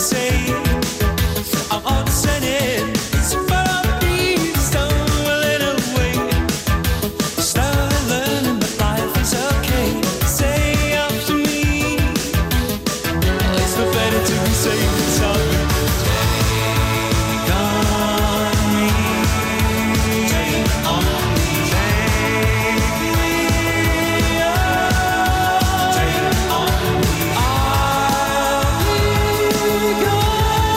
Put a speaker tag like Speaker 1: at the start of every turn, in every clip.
Speaker 1: Take on me.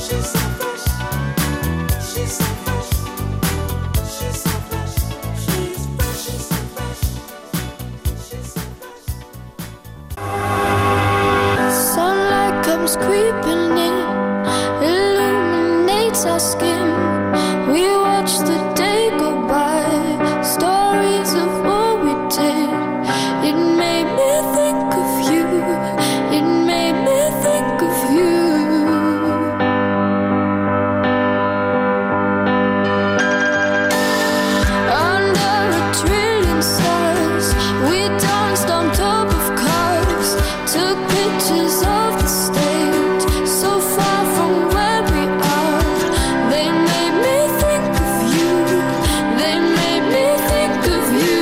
Speaker 1: Creeping in, illuminates our skin. We watch the day go by, stories of what we did. It made me think of you, it made me think of you. Under a trillion stars, we danced on top of cars, took pictures of the stage, so far from where we are. They made me think of you, they made me think of you.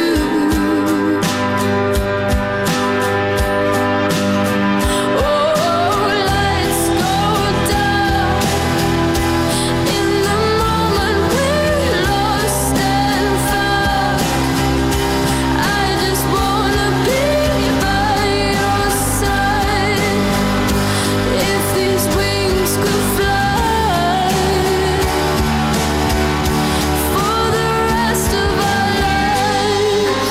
Speaker 1: Oh, lights go down in the moment we're lost and found. I just wanna be by your side. If these wings could fly for the rest of our lives.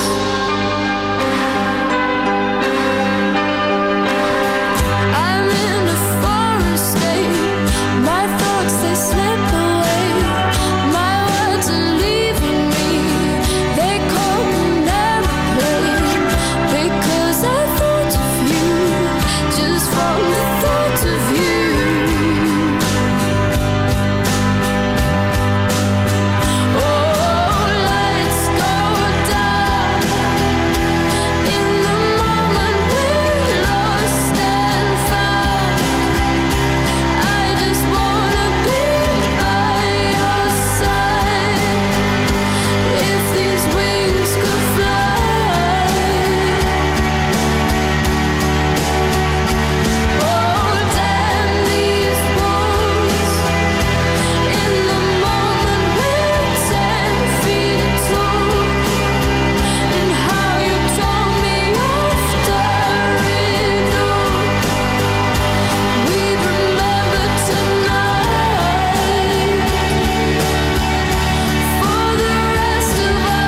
Speaker 1: I'm in a foreign state, my thoughts they slip away, my words are leaving me, they come an airplane, because I thought of you, just from the thought of you. Oh, lights go down in the moment we're lost and found. I just wanna be by your side. If these wings could fly. Oh, damn these walls. In the moment we're 10 feet tall. And how you told me off the riddle. We remember tonight for the rest of our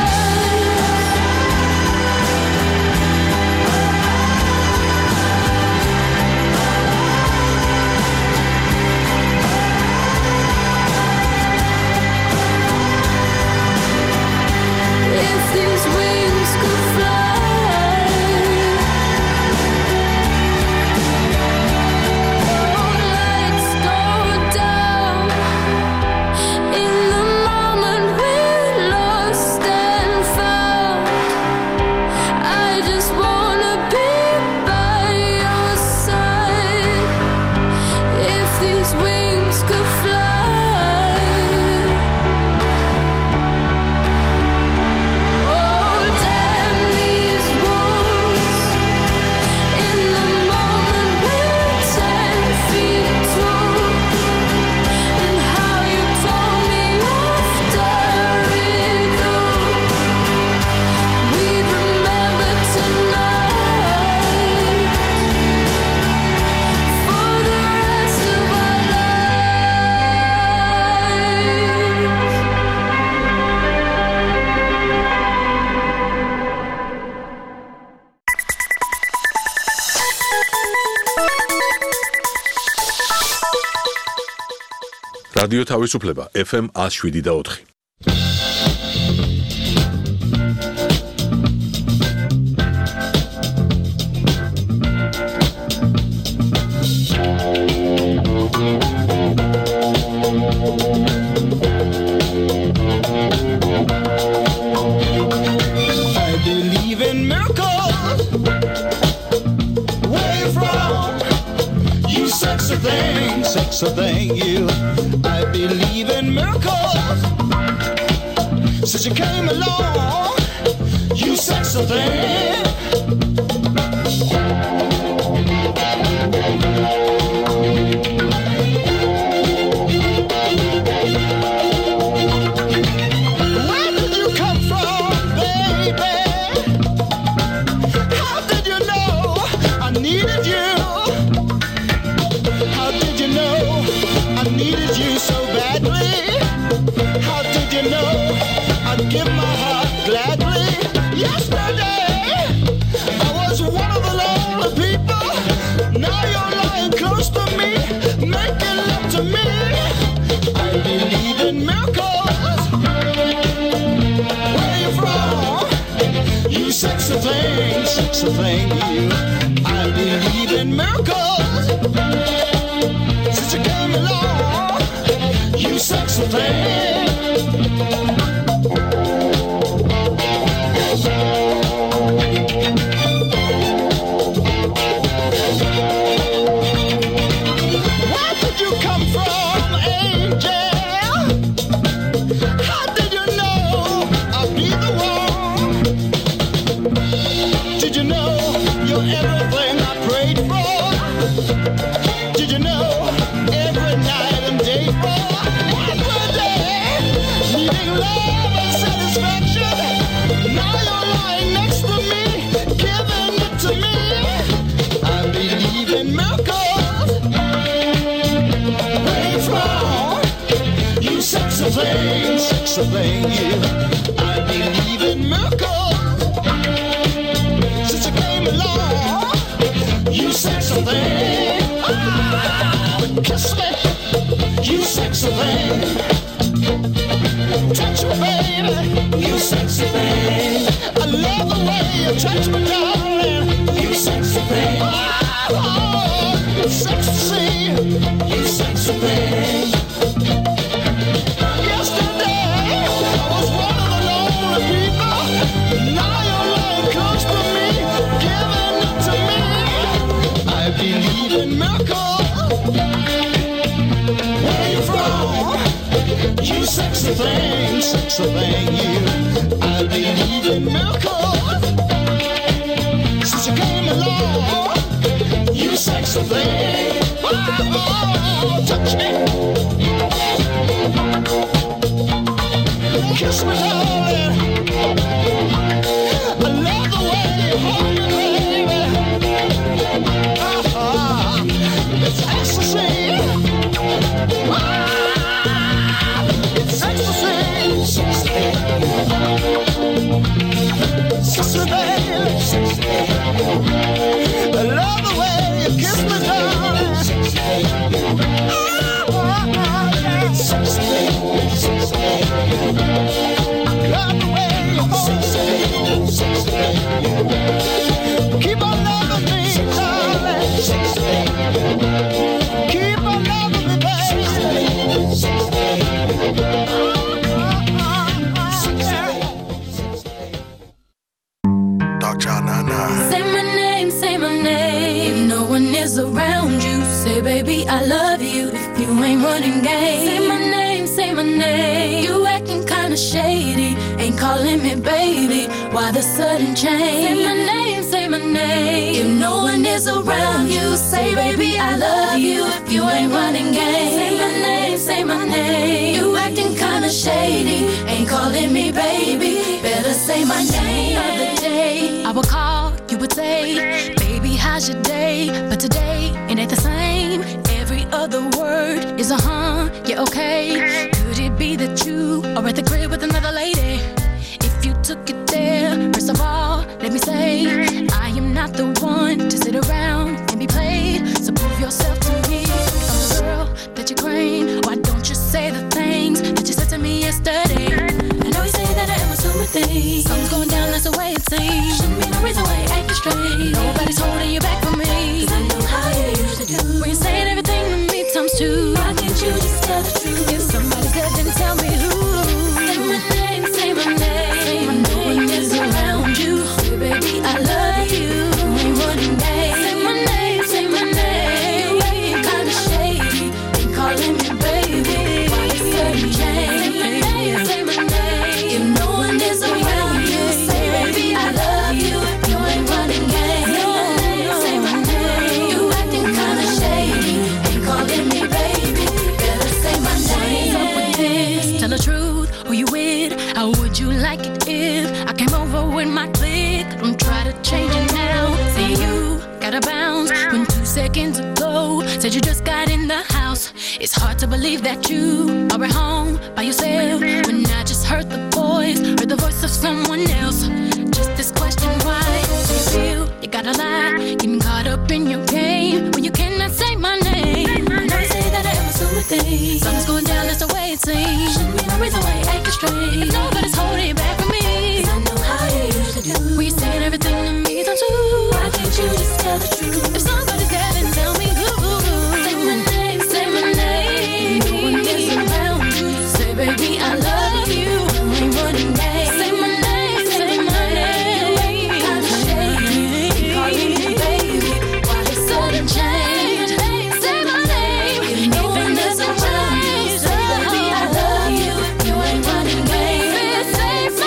Speaker 1: lives. If these wings could fly. Oh, lights go down in the moment we're lost and found. I just wanna be by your side. If these wings could fly. Oh, damn these walls. In the moment we're 10 feet tall. And how you told me off the riddle. We remember tonight for the rest of our lives.
Speaker 2: რადიო თავისუფლება FM 107.4.
Speaker 3: I believe in miracles. Where you from? You sexy thing, you. I believe in miracles. Since you came along, you sexy thing. Where did you come from, baby? How did you know I needed you? How did you know I needed you so badly. How did you know I'd give my heart gladly? Yesterday, I was one of the lonely people. Now you're lying close to me, making love to me. I believe in miracles. Where you from? You sexy thing, you. I believe in miracles. Since you came along, you sexy thing. Where did you come from, angel? How did you know I'd be the one? Did you know you're everything I prayed for? Did you know every night and day for? Every day, needing love and satisfaction. Now you're lying next to me, giving it to me. I believe in miracles. Where you from? You sexy thing, you. I believe in miracles. Since you came along, you sexy thing. Kiss me, you sexy thing. Touch me, baby, you sexy thing. I love the way you touch me, darling. You sexy thing. Oh, it's sexy to see you sexy thing. Yesterday, I was one of the lonely people. Now you're lying close to me, giving it to me. I believe in miracles. Where you from? You sexy thing, you. I believe in miracles. Since you came along, you sexy thing. Oh, touch me. Kiss me, darling. I love the way you hold me, baby. It's ecstasy. It's ecstasy. Sexy, baby. I love the way you kiss me, darling. Love the way you hold me. Keep on loving me, darling. Keep on loving me, baby.
Speaker 4: Dog Child 99.
Speaker 1: Say my name, say my name. If no one is around you, say baby I love you. If you ain't running game, say my name, say my name. You acting kinda shady, ain't calling me baby. Why the sudden change? Say my name, say my name. If no one is around you, say baby I love you. If you ain't running game, say my name, say my name. You acting kinda shady, ain't calling me baby. Better say my name. The other day I would call, you would say, baby how's your day? But today it ain't the same. Every other word is a yeah okay. Could it be that you are at the crib with another lady? If you took it there, first of all, let me say, I am not the one to sit around and be played. So prove yourself to me. I'm the girl that you claim. Why don't you say the things that you said to me yesterday? I know you say that I am assuming things. Something's going down, that's the way it seems. Shouldn't be no reason why you're acting strange. Nobody's holding you back from me, 'cause I know how you usually do. When you're saying everything to me times two, why can't you just tell the truth? If somebody's good, then tell me who. Say my name, say my name. No one is around you. Say baby I love you. We ain't running game. Say my name, say my name. You acting kinda shady, ain't calling me baby. Why you sudden change? Say my name, say my name. If no one is around you, say baby I love you. You ain't running game. Say my name, say my name. You acting kinda shady, ain't calling me baby. Better say my name. What's up with this? Tell the truth, who you with? How would you like it if I came over with my clique? Don't try to change it now. See you gotta bounce when 2 seconds ago said you just got in the house. It's Hard to believe that you are at home by yourself when I just heard the voice of someone else. Just this question, why do you feel you gotta lie? Getting caught up in your game when you cannot say my name. And I say that I am assuming things. Something's going down, that's the way it seems. Shouldn't be no reason why you're acting strange. If nobody's holding back from me, 'cause I know how you usually do. When you're saying everything to me, don't you? Why can't you just tell the truth? If somebody's there, then tell me who. Say my name, say my name. No one is around you. Say, baby, I love you. You ain't running back. Say my name, say my name. Kinda shady, calling me baby. Why it's sudden change? Say my name, even there's a change. Say, baby, I love you. You ain't running back. Say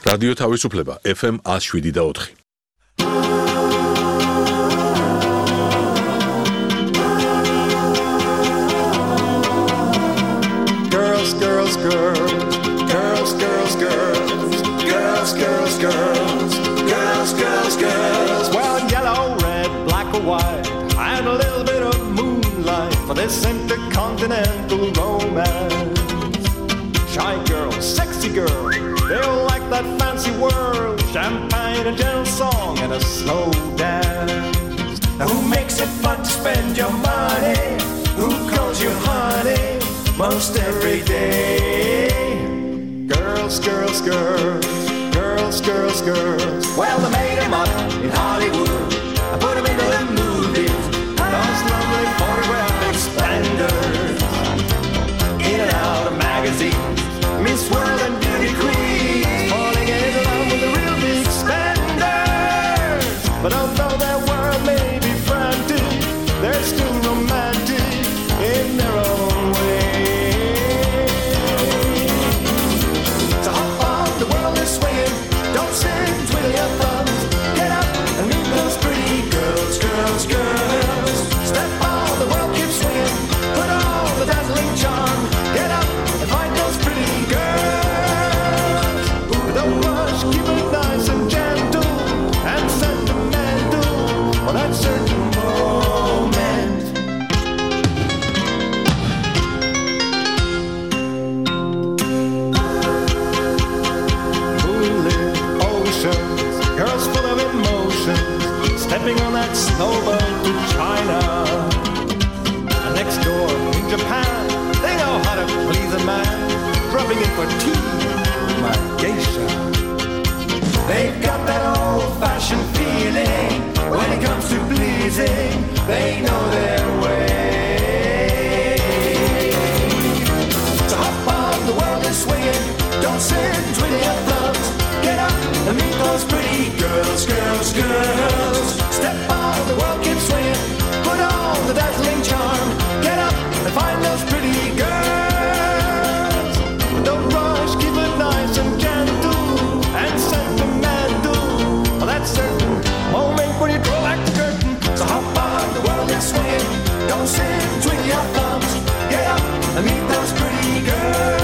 Speaker 2: რადიო თავისუფლება FM 107.4.
Speaker 5: Girls, girls, girls, girls, girls, girls, girls, girls, girls, girls, girls, girls. Well, yellow, red, black or white, and a little bit of moonlight for this intercontinental romance. Shy girl, sexy girl, they all like that fancy world, champagne, a gentle song, and a slow dance. Now who makes it fun to spend your money? Who calls you honey most every day? Girls, girls, girls, girls, girls, girls. Well, they made them up in Hollywood. I put them into the movies. Those lovely photographic splendors. In and out of magazines, Miss World and Beauty Queen, falling in love with the real big spenders. But although their world may be frantic, they're still romantic in their own way. So hop on, the world is swinging. Don't sit, twiddle your thumbs. Get up and meet those pretty girls, girls, girls. Step on, the world keeps swinging. Put on the dazzling charm. Get up and find those pretty girls. Ooh, don't rush, keep it nice and gentle and sentimental for that certain moment. Moonlit oceans, girls full of emotions, stepping on that snowboat to China. And next door in Japan, they know how to please a man, dropping in for tea, my geisha. They've got that old-fashioned feeling when it comes to pleasing. They know their way. So hop on, the world is swinging. Don't sit, twiddle your thumbs. Get up and meet those pretty girls, girls, girls. Step on, the world keeps swinging. Put on the dazzling charm. Get up and find those pretty girls. Don't rush, keep it nice and gentle and sentimental. Well, that certain moment when you draw back the curtain. So hop on, the world is swinging. Don't sit, twiddle your thumbs. Get up and meet those pretty girls.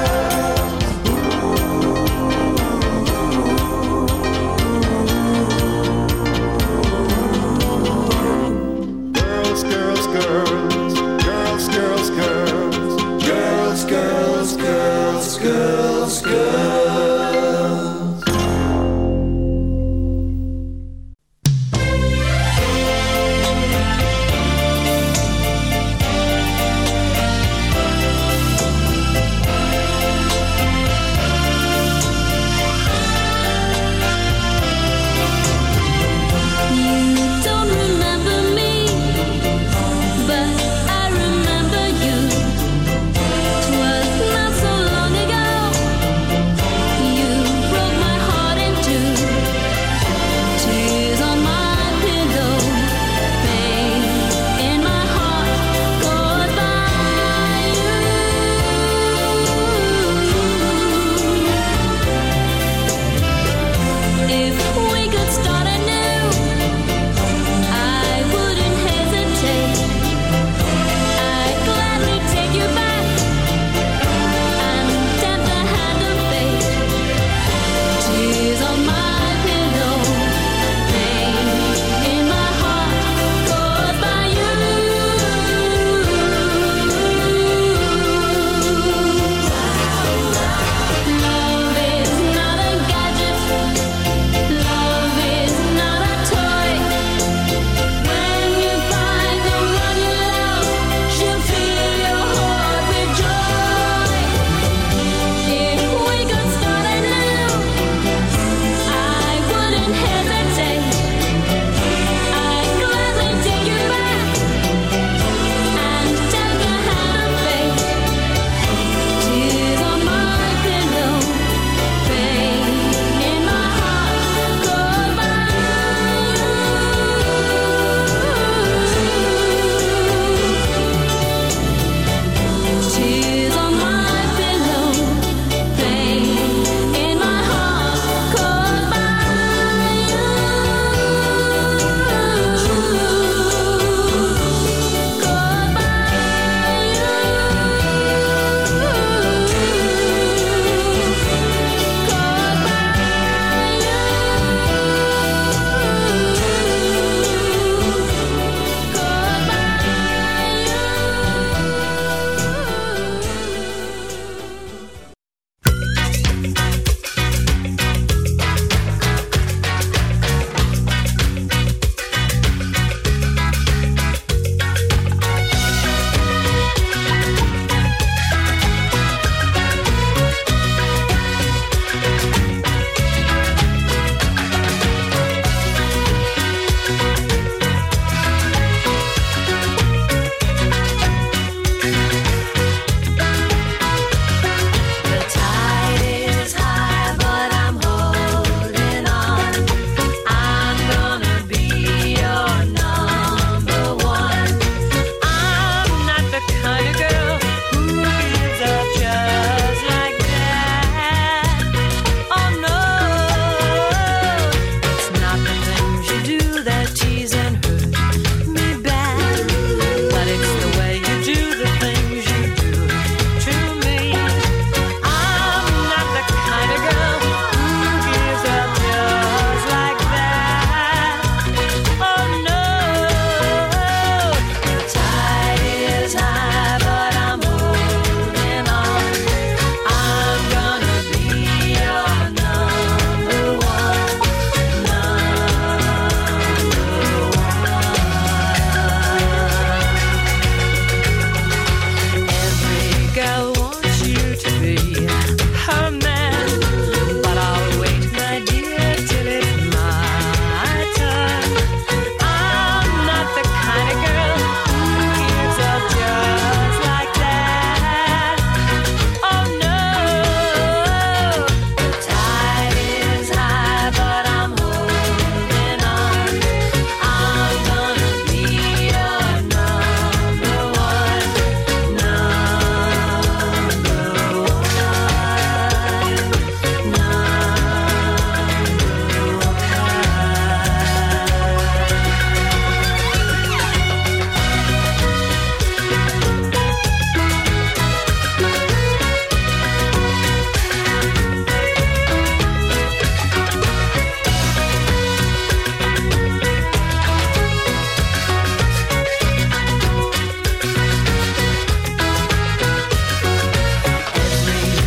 Speaker 5: Girls, girls, girls, girls, girls, girls, girls, girls, girls, girls, girls.
Speaker 1: You don't remember me, but I remember you. 'Twas not so long ago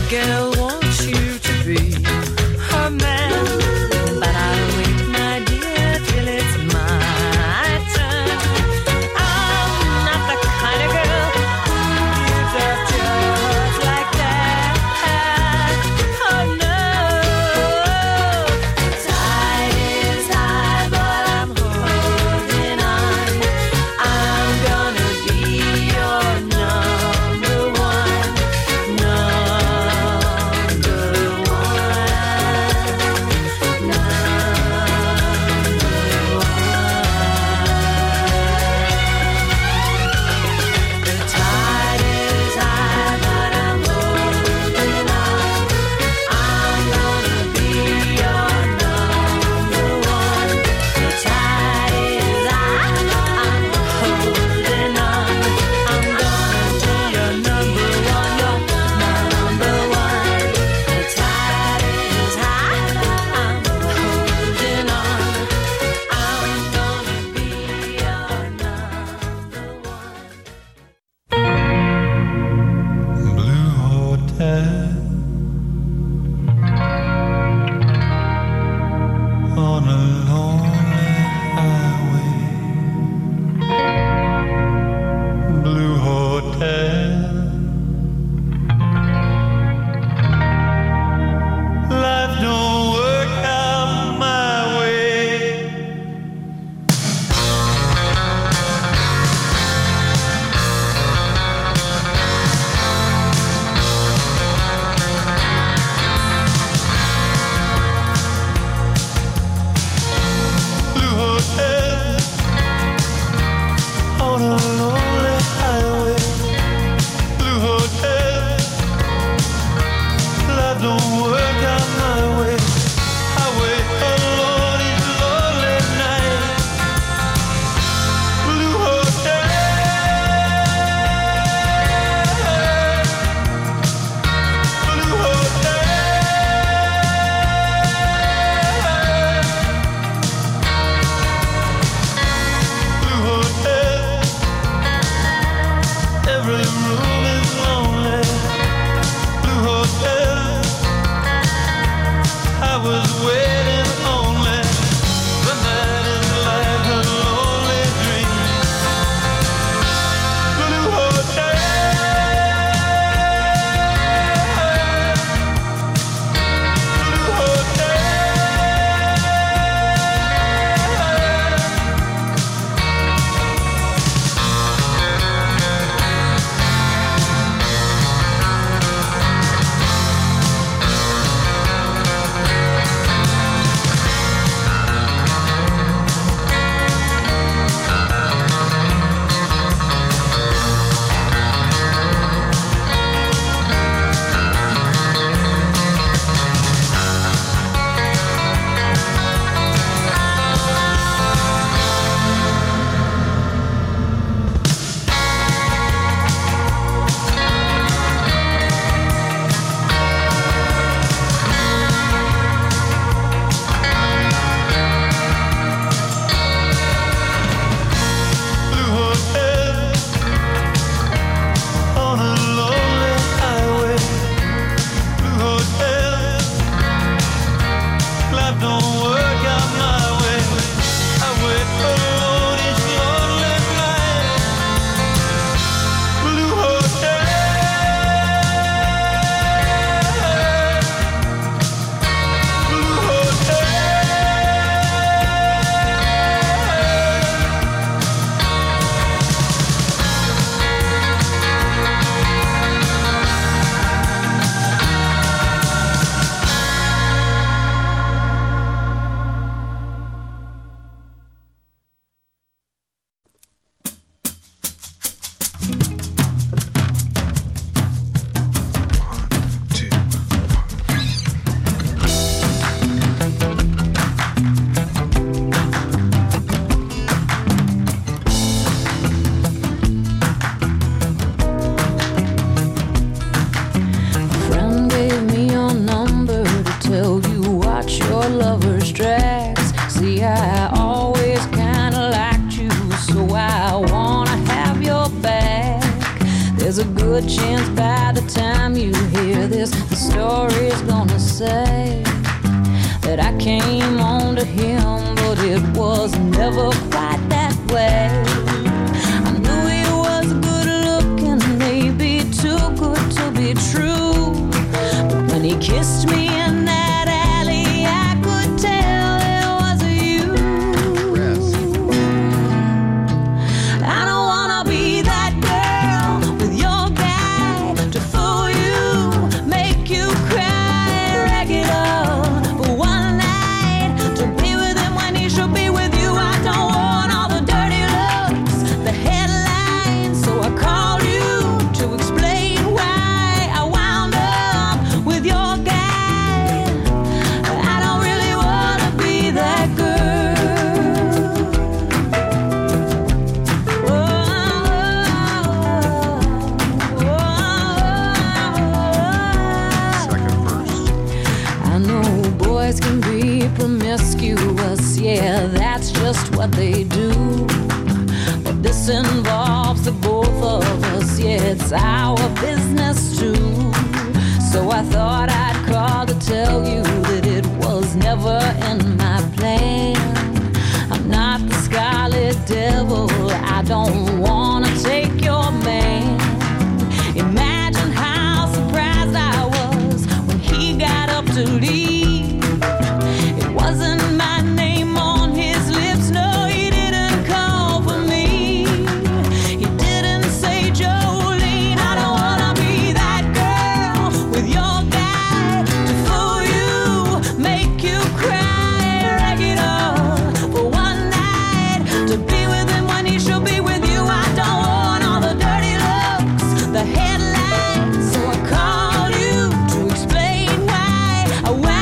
Speaker 6: girl wants you to be her man, but I'll wait, my dear, till it's my turn. I'm not the kind of girl who gives up just like that. Oh no, the tide is high, but I'm holding on. I'm gonna be your number one, number one, The tide is high, but I'm holding on. I'm gonna be your number one. The tide is high, I'm holding on. I'm gonna be your number one, your number one. The tide is high, I'm holding on. I'm gonna be your number one.
Speaker 7: Blue Hotel on a lonely highway. Blue Hotel, life don't work out my way. Blue Hotel on a lonely highway. Blue Hotel, life don't work out my way. I wait alone each lonely night. Blue Hotel, Blue Hotel, Blue Hotel. Every room is lonely. Blue Hotel, I was waiting only. The night is like a lonely dream. Blue Hotel, Blue Hotel. Blue Hotel on a lonely highway. Blue Hotel, life don't work out my way. I wait alone each lonely night. Blue Hotel, Blue Hotel.
Speaker 1: Friend gave me your number to tell you watch your lover's tracks. See, I always kinda liked you, so I wanna have your back. There's a good chance by the time you hear this, the story's gonna say that I came on to him, but it was never quite that way. I knew he was good looking, maybe too good to be true. But when he kissed me in that alley, I could tell it was you. I don't wanna be that girl with your guy to fool you, make you cry, rag it up for one night, to be with him when he should be with you. I don't want all the dirty looks, the headlines, so I called you to explain why I wound up with your guy. I don't really wanna be that girl.
Speaker 4: Second verse.
Speaker 1: I know boys can be promiscuous, yeah, that's just what they do. But this involves the both of us, yeah, it's our business too. So I thought I'd call to tell you that it was never in my plan. I'm not the Scarlet Devil, I don't wanna take your man. Imagine how surprised I was when he got up to leave. It wasn't my name on his lips, no, he didn't call for me. He didn't say Jolene. I don't wanna be that girl with your guy to fool you, make you cry, rag it up for one night, to be with him when he should be with you. I don't want all the dirty looks, the headlines, so I called you to explain why I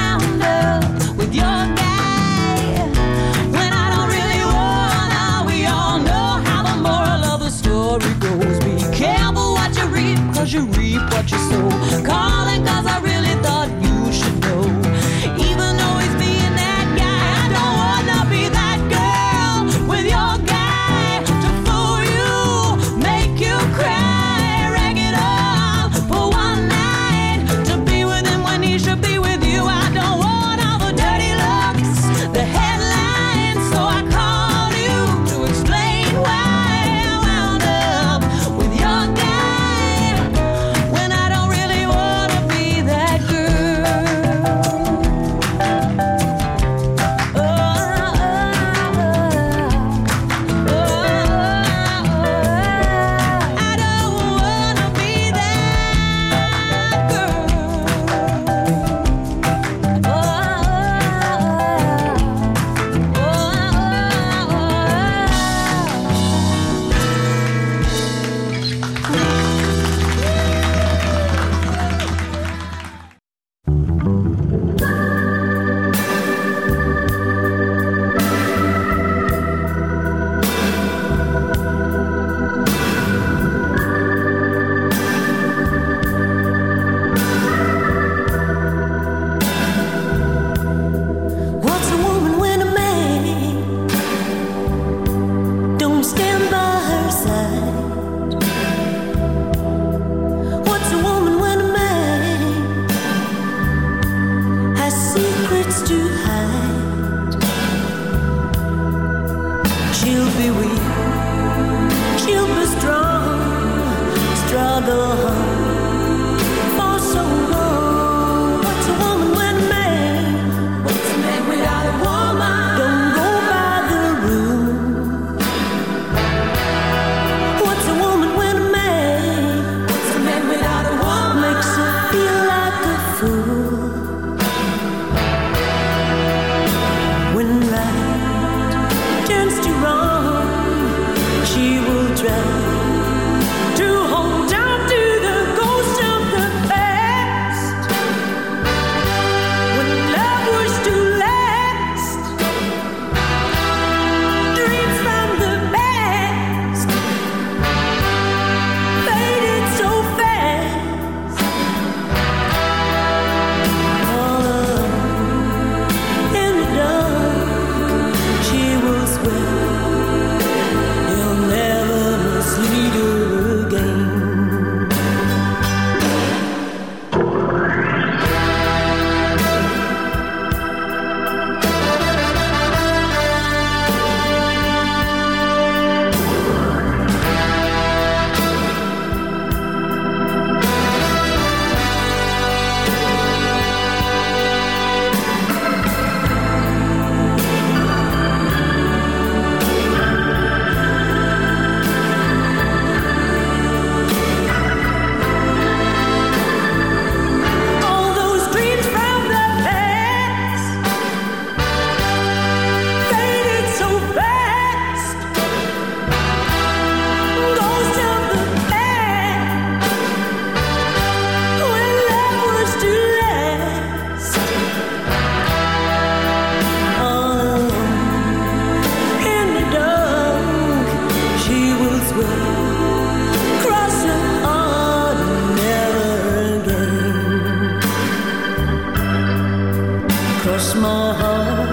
Speaker 8: cross my heart.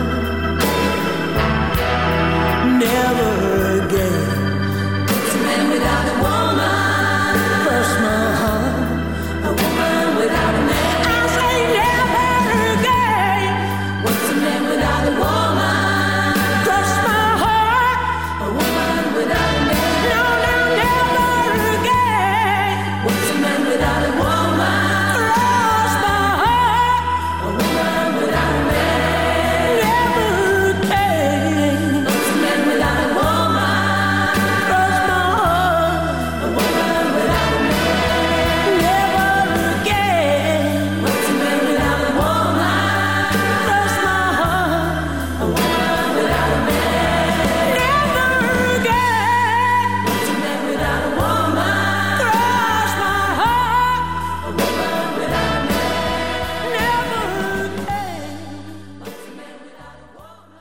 Speaker 8: Never again. It's a man without a woman. Cross my heart. A woman without a man. I say never again. What's a man without a woman? Cross my heart. A woman without a man. No, no, never again. What's a man without a woman? Cross my heart. A woman without a man. Never again. What's a man without a woman? Cross my heart. A woman without a man. Never again. What's a man without a woman? Cross my heart. A woman without a man. Never again. What's a man without a woman? Cross my heart. A woman without a man. Never again. What's a man without a woman?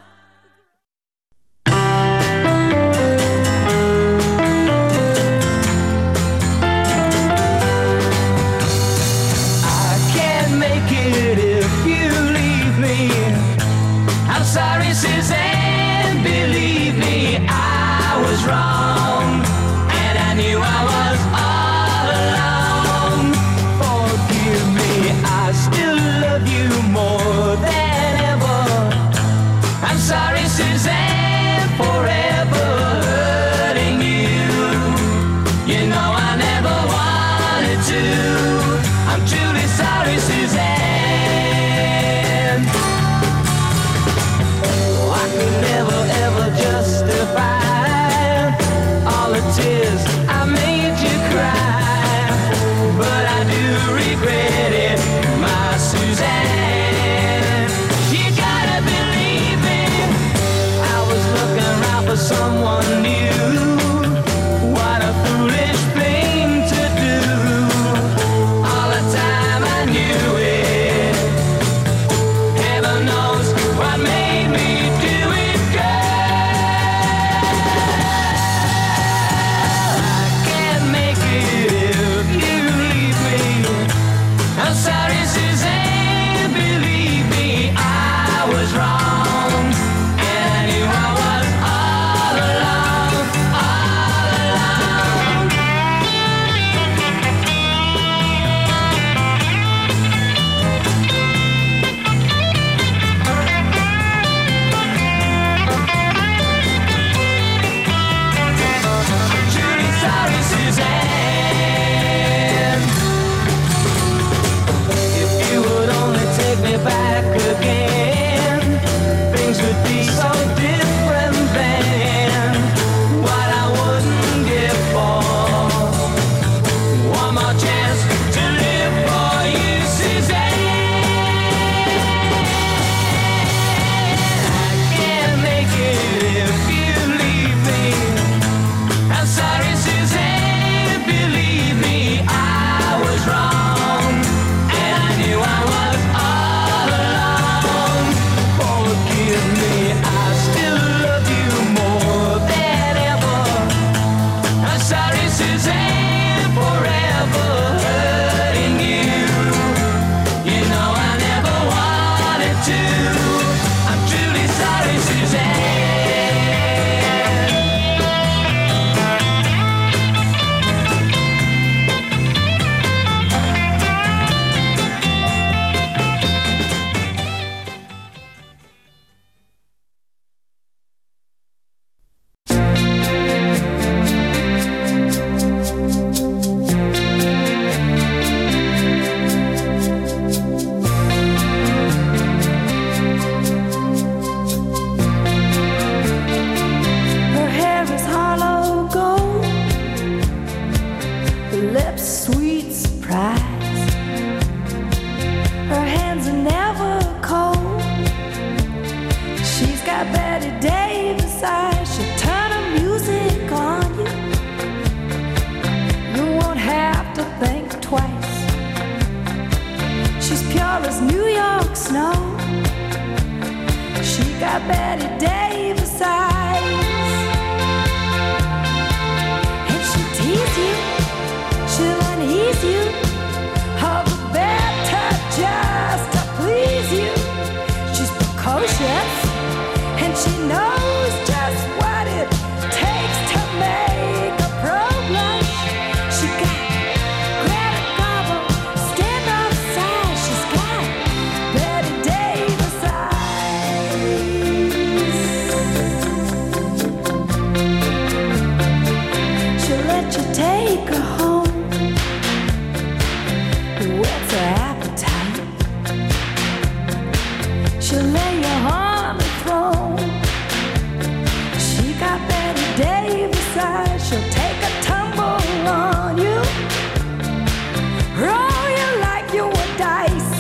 Speaker 7: I can't make it if you leave me. I'm sorry, Suzanne, believe me, I was wrong, and I knew I was all alone. Forgive me, I still love you more than ever. I'm sorry, Suzanne, forever hurting you. You know I never wanted to. I'm truly sorry, Suzanne. Oh, I could never ever justify all the tears I made you cry, but I do regret it, my Suzanne. You gotta believe me, I was looking around for someone new. What a foolish thing to do. All the time I knew it. Heaven knows what made me do it, girl. I can't make it if you leave me. I'm sorry, Suzanne, believe me, I was wrong, and I knew I was all alone, all alone. Truly sorry, Suzanne. If you would only take me back again, things would be so different then. What I wouldn't give for one more chance to live for you, Suzanne. I can't make it if you leave me. I'm sorry, Suzanne, believe me, I was wrong, and I knew I was all alone. Forgive me, I still love you more than ever. I'm sorry, Suzanne, forever hurting you. You know I never wanted to. I'm truly sorry, Suzanne.
Speaker 8: Her hair is hollow gold, her lips sweet surprise. Her hands are never cold. She's got Betty Davis eyes. She'll turn her music on you. You won't have to think twice. She's pure as New York snow. She got Betty Davis eyes. And she'll tease you, she'll unease you. All the better just to please you. She's she'll lay you on the throne. She got Betty Davis eyes, she'll take a tumble on you, roll you like you were dice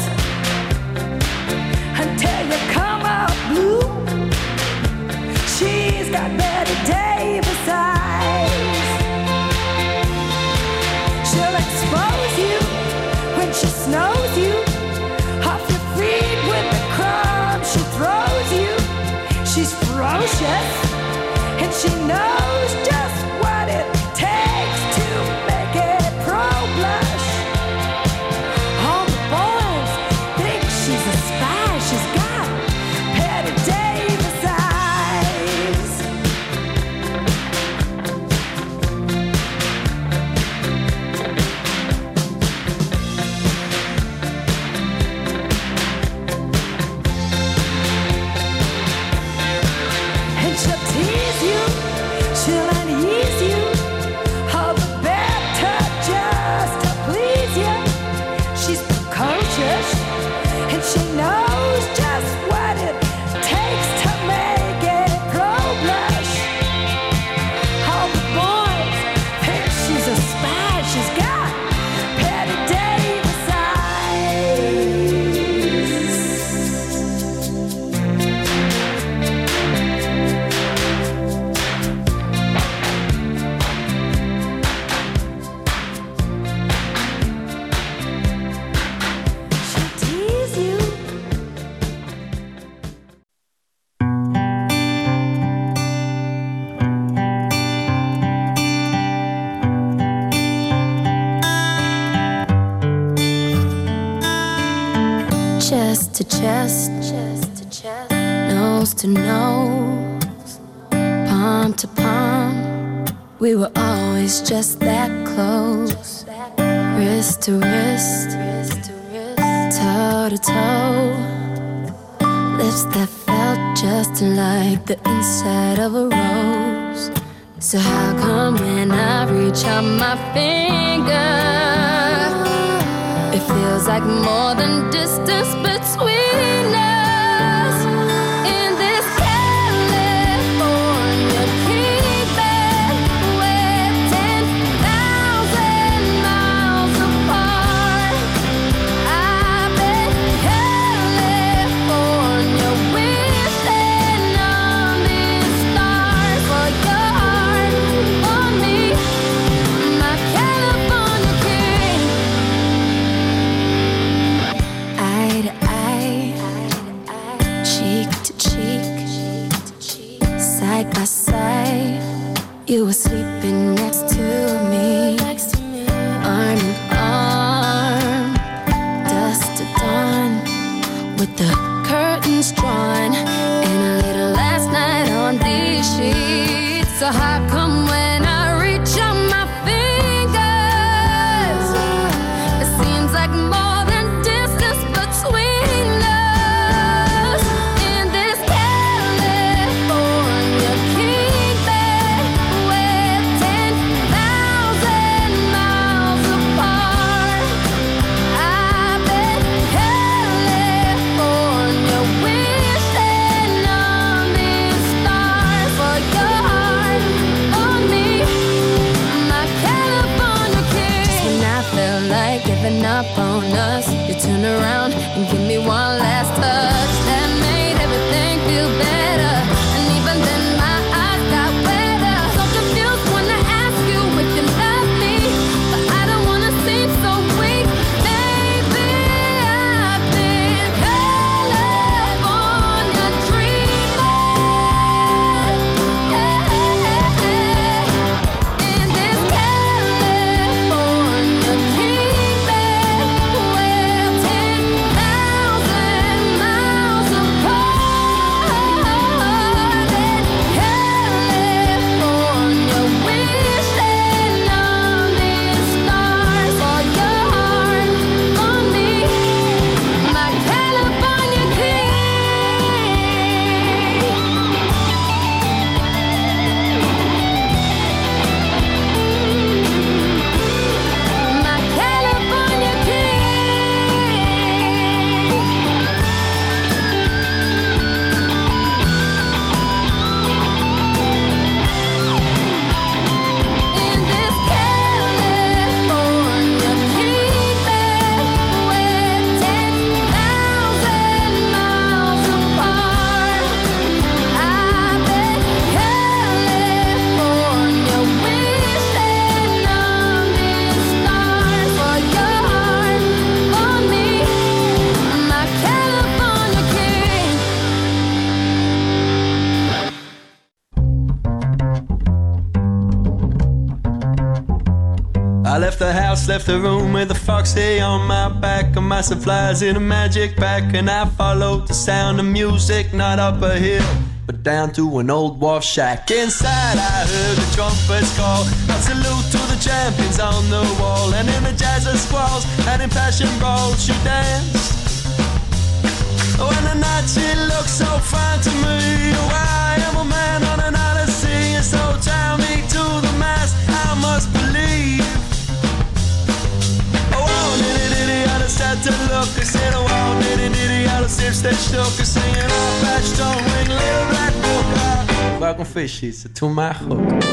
Speaker 8: until you come out blue. She's got Betty Davis eyes. She'll expose you when she snows you off your feet with the crumbs she throws you. She's ferocious and she knows just what it takes to make it pro-blush. All the boys think she's a spy. She's got Betty Davis eyes. And she'll tease you, she'll unease you, all the better just to please you. She's precocious and she knows just what it takes to make it pro-blush. All the boys think she's a spy. She's got Betty Davis eyes. She'll tease you. Chest to chest, nose to nose, palm to palm. We were always just that close. Wrist to wrist, toe to toe. Lips that felt just like the inside of a rose. So how come when I reach out my finger, it feels like more than distance between us? In this California kingdom, we're 10,000 miles apart. I've been California wishing on these stars for your heart, for me, my California king. Eye to eye, cheek to cheek, side by side. You were sleeping next to me, arm in arm, dusk to dawn, with the curtains drawn, and a little last night on these sheets. So how come when I reach out my fingers, it seems like more than distance between us? In this California kingdom, we're 10,000 miles apart. I've been California wishing on these stars for your heart, for me,
Speaker 9: left the house, left the room with a foxy on my back and my supplies in a magic pack. And I followed the sound of music, not up a hill, but down to an old wharf shack. Inside I heard the trumpets call, a salute to the champions on the wall. And in the jazz of squalls and in passion brawls she danced. Oh, and the night she looked so fine to me. Oh, I am a man on an odyssey, and so tie me to the mast, I must believe. Oh, nitty-nitty, I just had to look. I said, oh, nitty-nitty, I just if they shook. I singing off that stone wing, little black book. Welcome fishies to my hook.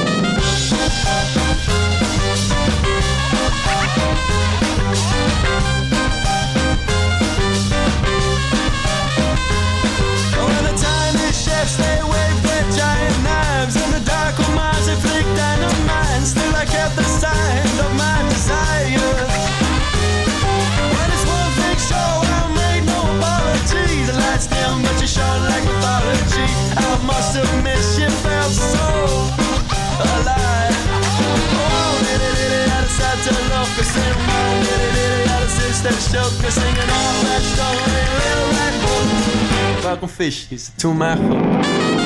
Speaker 9: They waved their giant knives, and the dark of Mars they flicked dynamite. Still I kept the sign of my desire. When it's one thing show, I made no apology. The lights dim, but you shone like mythology. I must admit she felt so alive. Oh, diddy, I just had to look. I said, oh, diddy, I just sit there shook. Singing all that story, little red book. Welcome fishies to my hook.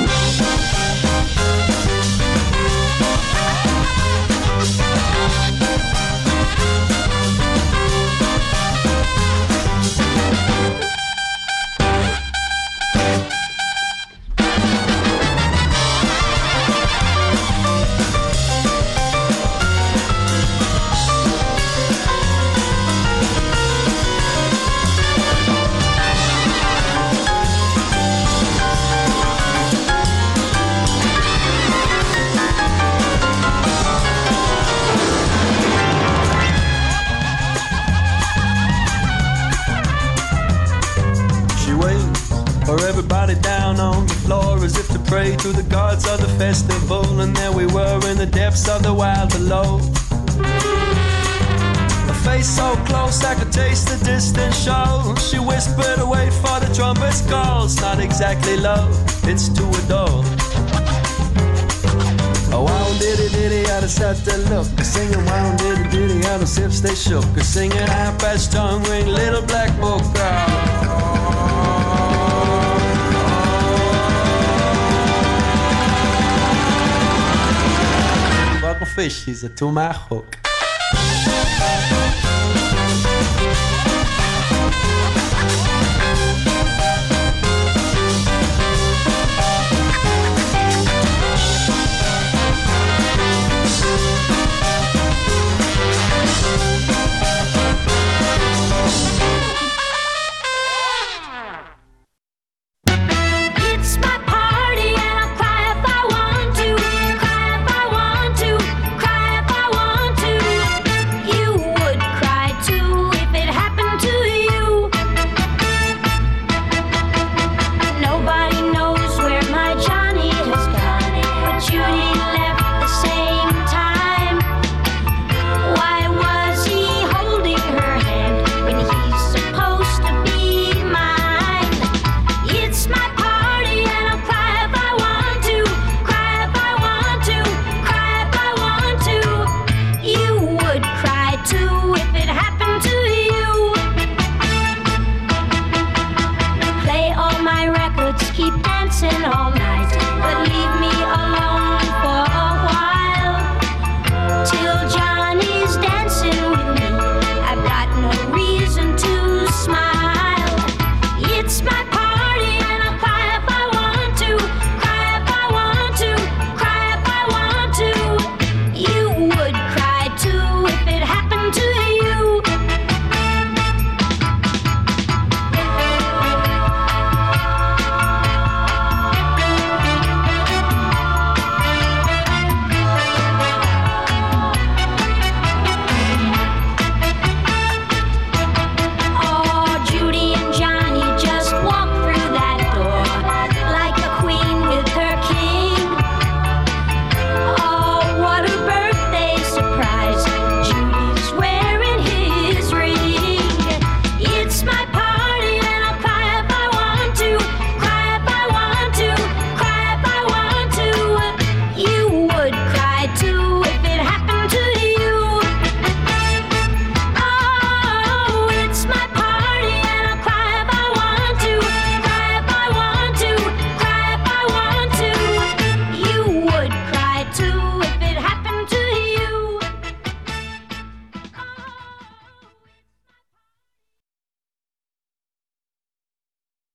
Speaker 9: Down on the floor as if to pray to the gods of the festival. And there we were in the depths of the wild below. A face so close I could taste the distant show. She whispered, wait for the trumpet's calls. Not exactly love, it's to adore. Oh, wow, diddy, I just had to look. Singing, wow, diddy, I just hips they shook. Singing, half past tongue ring, little black book. Welcome fishies to my hook.